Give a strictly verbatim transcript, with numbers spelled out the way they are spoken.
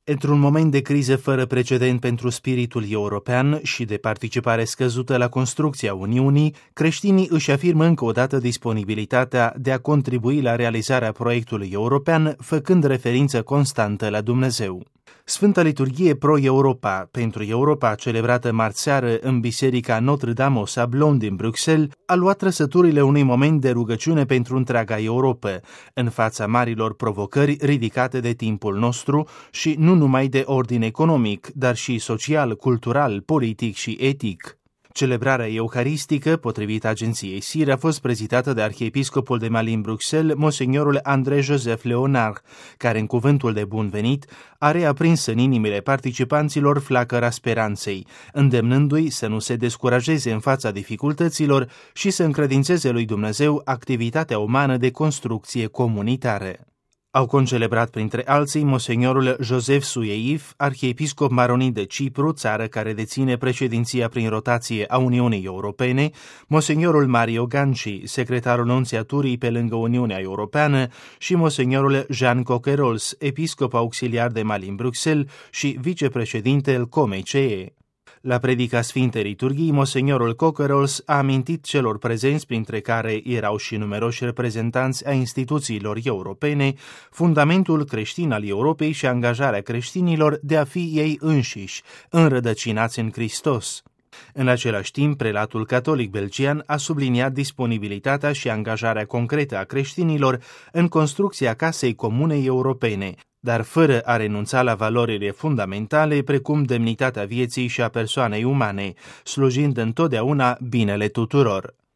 Într-un moment de criză fără precedent pentru spiritul european și de participare scăzută la construcția Uniunii, creștinii își afirmă încă o dată disponibilitatea de a contribui la realizarea proiectului european, făcând referință constantă la Dumnezeu. Sfânta Liturghie Pro-Europa pentru Europa, celebrată marți seară în Biserica Notre-Dame au Sablon din Bruxelles, a luat trăsăturile unui moment de rugăciune pentru întreaga Europa, în fața marilor provocări ridicate de timpul nostru și nu numai de ordin economic, dar și social, cultural, politic și etic. Celebrarea euharistică, potrivit agenției S I R, a fost prezidată de arhiepiscopul de Malines-Bruxelles, monsignorul André-Joseph Léonard, care în cuvântul de bun venit a reaprins în inimile participanților flacăra speranței, îndemnându-i să nu se descurajeze în fața dificultăților și să încredințeze lui Dumnezeu activitatea umană de construcție comunitară. Au concelebrat printre alții monsignorul Joseph Suieif, arhiepiscop maronit de Cipru, țară care deține președinția prin rotație a Uniunii Europene, monsignorul Mario Ganci, secretarul nunțiaturii pe lângă Uniunea Europeană, și monsignorul Jean Coquerols, episcop auxiliar de Malines-Bruxelles și vicepreședinte al C O M E C E. La predica Sfintei Liturghii, monsignorul Coquerols a amintit celor prezenți, printre care erau și numeroși reprezentanți ai instituțiilor europene, fundamentul creștin al Europei și angajarea creștinilor de a fi ei înșiși, înrădăcinați în Hristos. În același timp, prelatul catolic belgian a subliniat disponibilitatea și angajarea concretă a creștinilor în construcția casei comune europene, dar fără a renunța la valorile fundamentale precum demnitatea vieții și a persoanei umane, slujind întotdeauna binele tuturor.